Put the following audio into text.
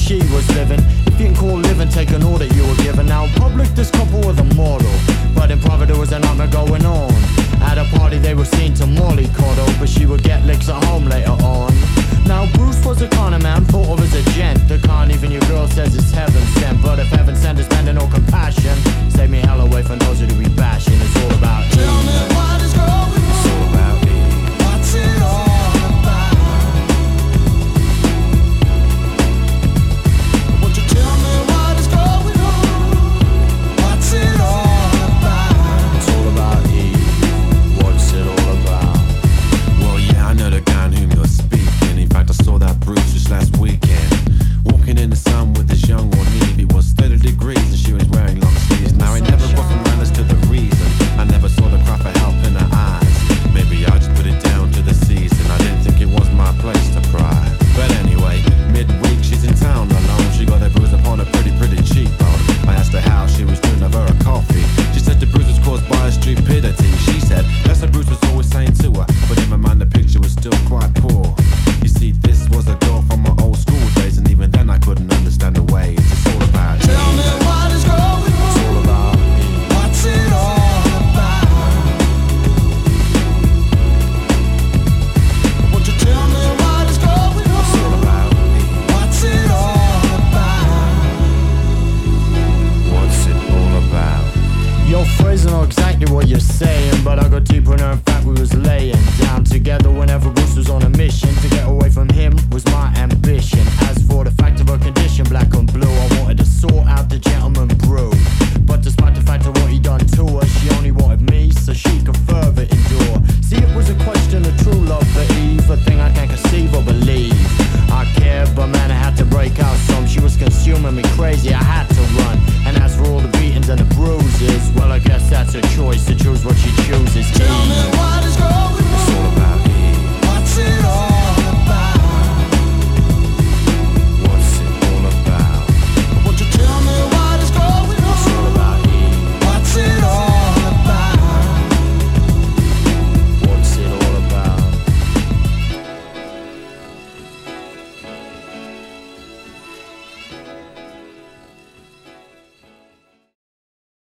she was living. If you can call living, take an order you were given. Now in public this couple was immoral, but in private there was an argument going on. At a party they were seen to mollycoddle, but she would get licks at home later on. Now Bruce was the kind of man thought of as a gent, the kind even your girl says is heaven sent. But if heaven sent is spending no compassion, save me hell away from those who do be bashing. It's all about you. Tell me what is going on. It's all about me. What's it all about? Won't you tell me what is going on? What's it all about? It's all about Eve. What's it all about? Well, yeah, I know the guy on whom you're speaking. In fact, I saw that Bruce just last weekend, walking in the sun with his young one Eve. It was 30 degrees and she was wearing long sleeves. Now I never got from manners to the reason. I never saw the cry for help in her eyes. Maybe I just put it down to the season. I didn't think it was my place to pry. But anyway, midweek she's in town alone. She got a bruise upon a pretty cheekbone. I asked her how she was doing over a coffee. She said the bruise was caused by her stupidity. She said that's what Bruce was always saying to her, but in my mind the picture was still quite poor. You see, this was a girl from my old school days, and even then I couldn't understand the ways. It's all about you. Tell me what is going on. It's all about me. What's it all about? Won't you tell me what is going on? It's all about me. What's it all about? What's it all about? Yo, Fraser, know exactly what you're saying, but I got deeper in her. In fact, we was